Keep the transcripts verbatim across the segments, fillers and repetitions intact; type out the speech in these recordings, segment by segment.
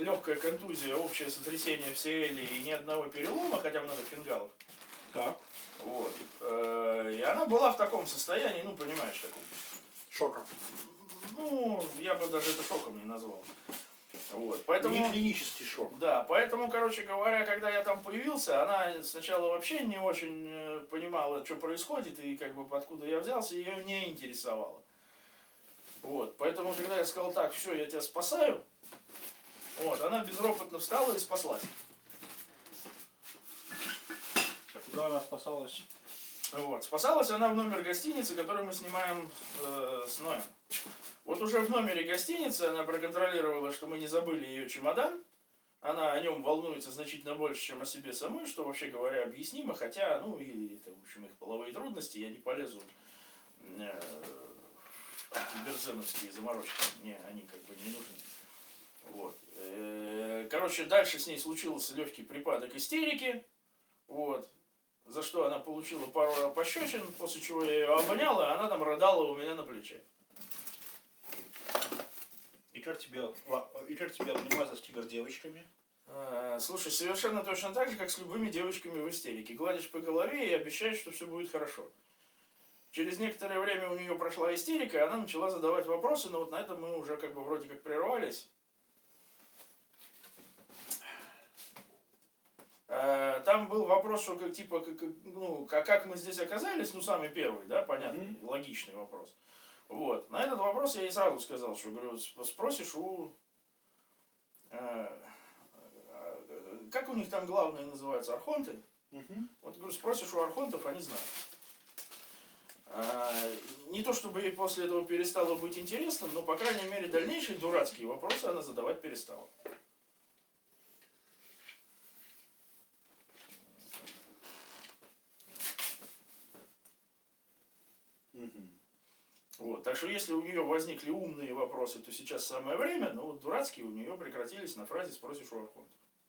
легкая контузия, общее сотрясение в селе и ни одного перелома, хотя много фингалов. Так. Вот. И она была в таком состоянии, ну, понимаешь, таком. Шоком. Ну, я бы даже это шоком не назвал. Вот, поэтому... Не клинический шок. Да, поэтому, короче говоря, когда я там появился, она сначала вообще не очень понимала, что происходит и как бы откуда я взялся, ее не интересовало. Вот, поэтому, когда я сказал, так, все, я тебя спасаю, вот, она безропотно встала и спаслась. А куда она спасалась? Вот, спасалась она в номер гостиницы, который мы снимаем э, с Ноем. Вот уже в номере гостиницы она проконтролировала, что мы не забыли ее чемодан. Она о нем волнуется значительно больше, чем о себе самой, что, вообще говоря, объяснимо. Хотя, ну, и это, в общем, их половые трудности, я не полезу э, в берзеновские заморочки. Мне они как бы не нужны. Вот. Э, короче, дальше с ней случился легкий припадок истерики. Вот. За что она получила пару пощечин, после чего я ее обнял, и она там рыдала у меня на плече. И как тебя, и как тебя обнимать с кибердевочками? А, слушай, совершенно точно так же, как с любыми девочками в истерике. Гладишь по голове и обещаешь, что все будет хорошо. Через некоторое время у нее прошла истерика, и она начала задавать вопросы, но вот на этом мы уже как бы вроде как прервались. А, там был вопрос, что как, типа, как, ну, как, как мы здесь оказались, ну, самый первый, да, понятный, mm-hmm. логичный вопрос. Вот. На этот вопрос я ей сразу сказал, что, говорю, спросишь у... Э, как у них там главные называются, архонты? Uh-huh. Вот, говорю, спросишь у архонтов, они знают. А, не то, чтобы ей после этого перестало быть интересным, но, по крайней мере, дальнейшие дурацкие вопросы она задавать перестала. Uh-huh. Вот, так что если у нее возникли умные вопросы, то сейчас самое время, но вот дурацкие у нее прекратились на фразе «спросишь у архонтов».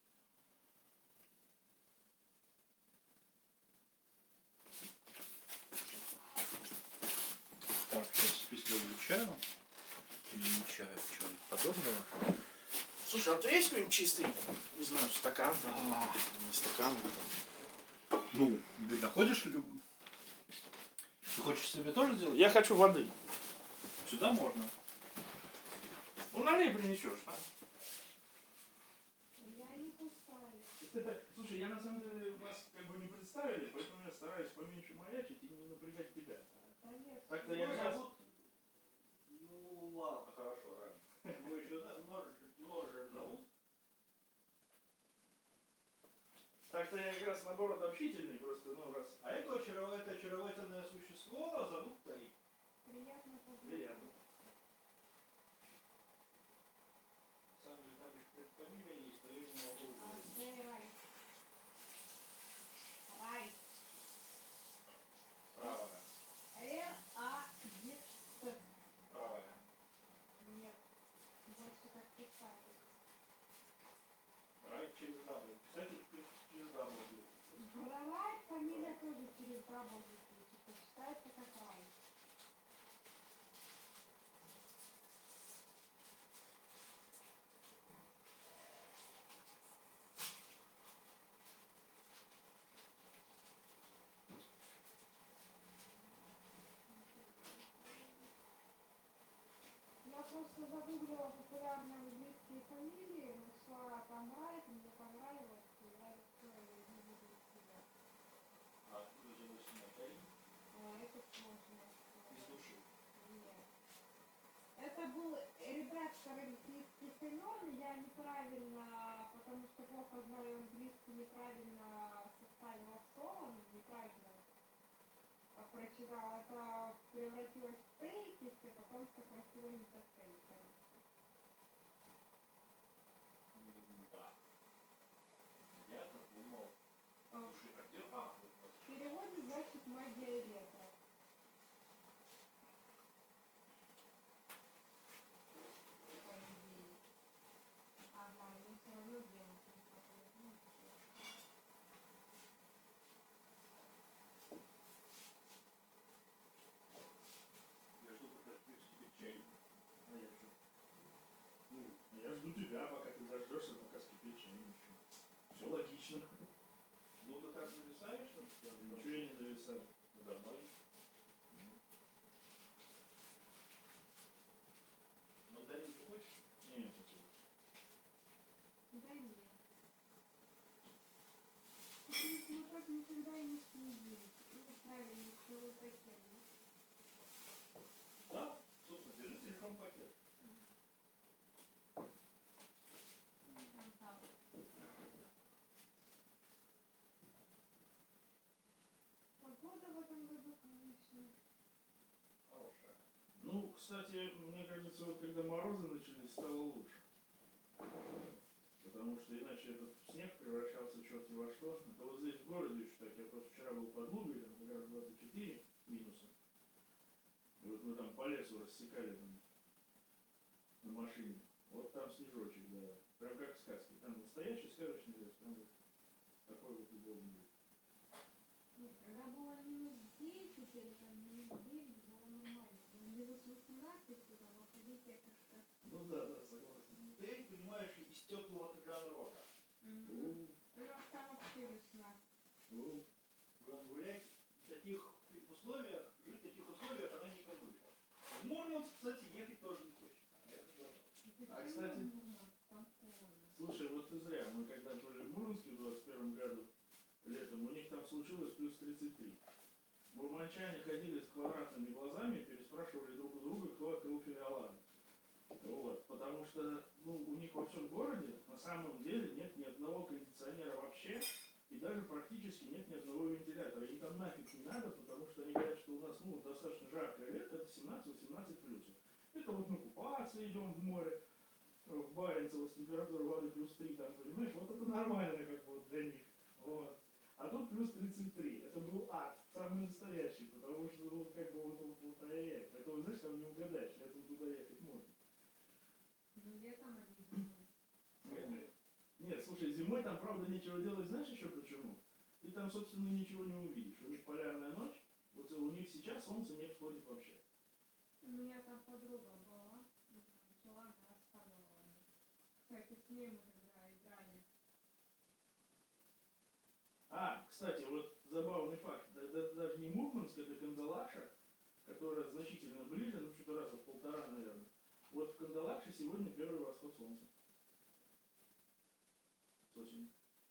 Так, сейчас списываю чаю. Или не чаю, чего-нибудь подобного. Слушай, а ты есть какой-нибудь чистый, не знаю, стакан? А, не стакан. Ну, ты находишь? Ты хочешь себе тоже делать? Я хочу воды. Сюда можно. Ну, налей принесешь, а? Я не пускаю. Слушай, я на самом деле вас как бы не представили, поэтому я стараюсь поменьше маячить и не напрягать тебя. Так-то я как раз... Ну ладно, хорошо, ладно. Вы еще можете зовут? Так-то я как раз наоборот общительный, просто, ну, раз... А это очаровательное существо зовут Тари. Приятно познакомиться. Приятно. Сам же там еще фамилия есть, но я не могу. Рай. Рай. Правильно. Р А Д С. Правильно. Нет. Больше как писать. Рай через W. Кстати, через W. Рай, фамилия тоже через W. Типа считается как Рай. Я просто загуглила популярные английские фамилии, нашла там Райт, мне понравилось, и я решила ее не буду себя. А откуда же вы сняли? А, это сложно. Из души. Нет. Это был редактор английских имен, я неправильно, потому что плохо знаю английский, неправильно составила слово, неправильно прочитала, это превратилось в стейкис, и потом сократила не до стейка. Да. Я так думал. Слушай, а где... А, вот. В переводе значит магия ветра. Ага, но все равно делать. кстати, мне кажется, вот когда морозы начались, стало лучше. Потому что иначе этот снег превращался в черти во что. Это вот здесь в городе еще так. Я просто вчера был под Лугой, там как раз двадцать четыре минуса. И вот мы там по лесу рассекали там, на машине. Вот там снежочек, да. Прям как в сказке. Там настоящий сказочный лес, там вот такой вот удобный. Нет, когда было минус десять или там минус девять, было нормально. Но минус восемнадцать, то там выходить я как-то... Ну да, да, согласен. Ты понимаешь, из теплого Таганрога. Ну, Ну, там вообще весна. ну, Гулять в таких условиях, жить в таких условиях она не привыкла. В Мурманск, кстати, ехать тоже не хочет. А, кстати, Там холодно. слушай, вот ты зря. Мы когда были в Мурманске в двадцать первом году, летом, у них там случилось плюс тридцать три. Мурманчане ходили с квадратными глазами, переспрашивали друг у друга, кто открыл филиалады. Вот, потому что ну, у них во всем городе на самом деле нет ни одного кондиционера вообще, и даже практически нет ни одного вентилятора. Им там нафиг не надо, потому что они говорят, что у нас ну, достаточно жаркое лето, это семнадцать-восемнадцать плюсов. Это вот мы купаться идем в море, в Баренцево с температурой воды плюс три, там, понимаешь, вот это нормально как бы вот для них. Вот. А тут плюс тридцать три. Это был ад, самый настоящий, потому что ну, как бы вот, вот, вот ай-яй-яй. Поэтому, знаешь, там не угадаешь, летом туда ехать можно. Ну, летом один. Нет, нет, слушай, зимой там, правда, нечего делать, знаешь еще почему? Ты там, собственно, ничего не увидишь. У них полярная ночь, вот у них сейчас солнце не всходит вообще. У меня там подруга была, начала, она рассказывала мне. Кстати, с ней мы тогда играли. А, кстати, вот забавный факт. Это, это даже не Мурманск, это Кандалакша, которая значительно ближе, ну что-то раза в полтора, наверное. Вот в Кандалакше сегодня первый восход солнца. С осени.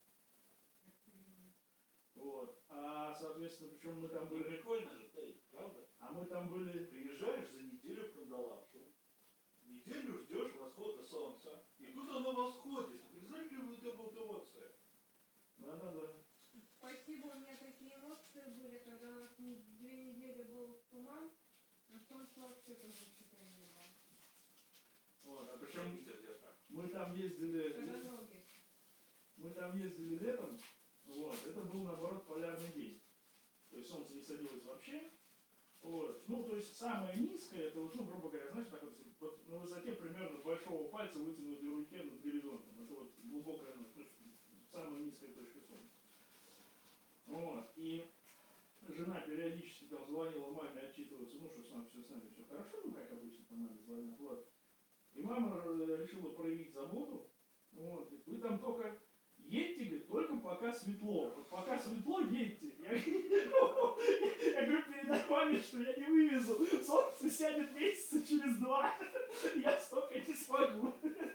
Вот. А, соответственно, причем мы там Ну, были... прикольно же, ты, правда? А мы там были... Приезжаешь за неделю в Кандалакшу, неделю ждешь восхода солнца, и тут оно восходит. Представляешь, какая будет эмоция? Да-да-да. Спасибо, у меня такие эмоции были, когда у нас не- две недели был туман, но солнце вообще тоже что-то не было. Вот. А причем Ветер где-то. мы там ездили... Когда ноги. Мы там ездили летом, вот, это был, наоборот, полярный день. То есть солнце не садилось вообще. Вот. Ну, то есть самое низкое, это вот, ну, грубо говоря, знаешь, так вот, вот на высоте примерно большого пальца вытянутой руке над горизонтом. Это вот глубокая, ну, то есть самая низкая точка солнца. Вот. И жена периодически там звонила маме отчитываться, ну, что с нами все с нами все хорошо, ну, как обычно там маме звонят. Вот. И мама э, решила проявить заботу. Вот. И вы там только едьте, говорит, только пока светло. Вот пока светло, едьте. Я, я говорю, передай маме, что я не вывезу. Солнце сядет месяца через два. Я столько не смогу.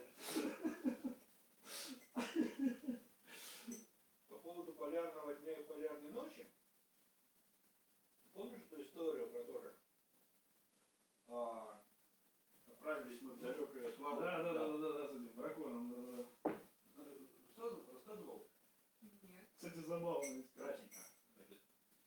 По поводу полярного дня и полярной ночи, помнишь эту историю про то, как а, отправились мы в далекое Славу? Да, да, да, да, да, с этим драконом, да, да. Рассказывал? Рассказывал? Нет. Кстати, забавно. Кратенько. Значит,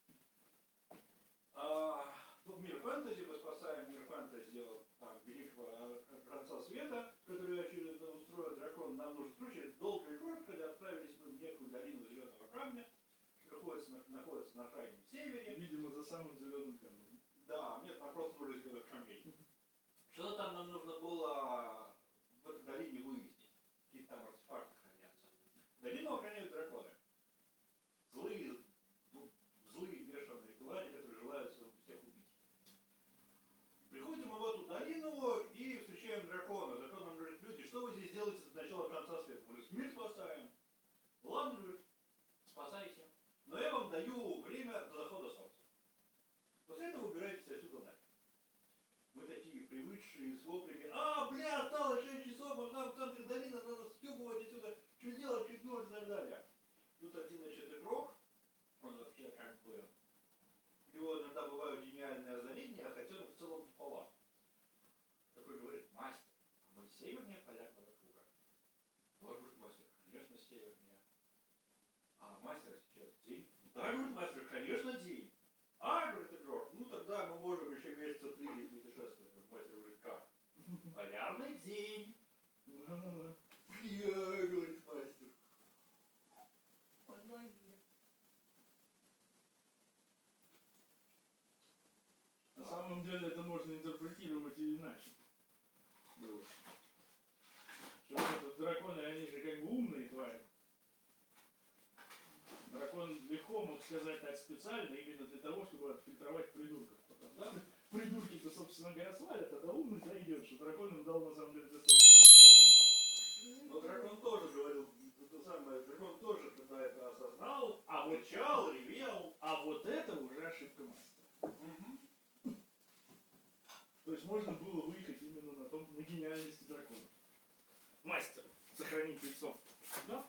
а, ну, мир фэнтези, мы спасаем мир фэнтези от там, великого конца света, который очередно устроил дракон. Нам нужен случай, долго и коротко, когда отправились мы в некую долину зеленого камня, что находится на, находится на крайнем севере. Видимо, за самым зеленым камнем. Да, нет, там просто были зеленых камней. Что там нам нужно было в этой долине выяснить? Какие там артефакты хранятся. Долину охраняют драконы. Злые, ну, злые бешеные твари, которые желают всех убить. Приходим мы в эту долину и встречаем дракона. Дракон нам говорит, люди, что вы здесь делаете с начала конца света? Мы говорим, мир спасаем. Ладно, говорит, спасайте. Но я вам даю время до захода солнца. После этого убирайтесь отсюда нафиг. Мы такие привыкшие с воплями. А, бля, осталось шесть часов, а там в центре долины надо стёбывать отсюда. Что делать, что делать и так далее. Тут один, значит, игрок, он вообще как бы, у него иногда бывают гениальные озарения, хотя он в целом пополам. Такой говорит, мастер, а мы севернее полярного круга. Может быть, мастер, конечно, севернее. А мастер сейчас день? Да, говорит мастер, конечно, день. А, говорит игрок, ну тогда мы можем еще месяца три путешествовать. Мастер говорит, Полярный день. Ну-ну-ну. Я, говорит мастер. Подводили. На самом деле это можно интерпретировать и иначе. Было. Что это драконы, они же как бы умные твари. Дракон легко мог сказать так специально, именно для того, чтобы отфильтровать придурков. Потом, да? Придурки-то, собственно говоря, свалят, а до умных дойдет, что дракон им дал на самом деле достаточно много. Но дракон тоже говорил, то самое, дракон тоже когда это осознал, а вот чал, ревел. А вот это уже ошибка мастера. То есть можно было выехать именно на том, на гениальности дракона. Мастер, сохранить лицо. Да?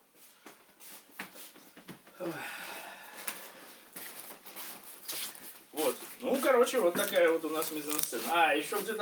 Вот. Ну, короче, вот такая вот у нас мизансцена. А, еще где-то